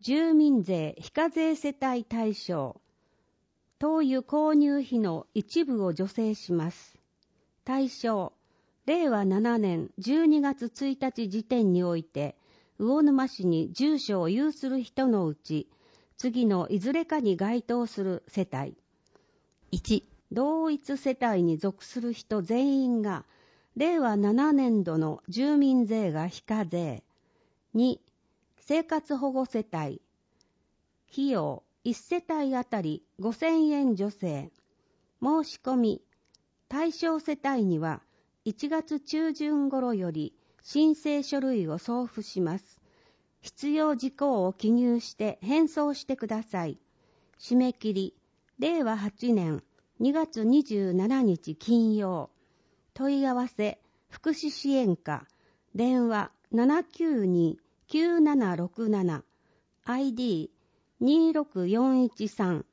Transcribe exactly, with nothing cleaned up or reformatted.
住民税非課税世帯対象、灯油購入費の一部を助成します。対象、れいわななねんじゅうにがつついたち時点において、魚沼市に住所を有する人のうち、次のいずれかに該当する世帯。いち、同一世帯に属する人全員が、れいわななねんどの住民税が非課税。に、生活保護世帯。費用いち世帯あたりごせんえん助成。申し込み。対象世帯にはいちがつ中旬頃より申請書類を送付します。必要事項を記入して返送してください。締め切り、れいわはちねんにがつにじゅうしちにち金曜。問い合わせ、福祉支援課、電話 ななきゅうに きゅうななろくなな、アイディーにーろくよんいちさん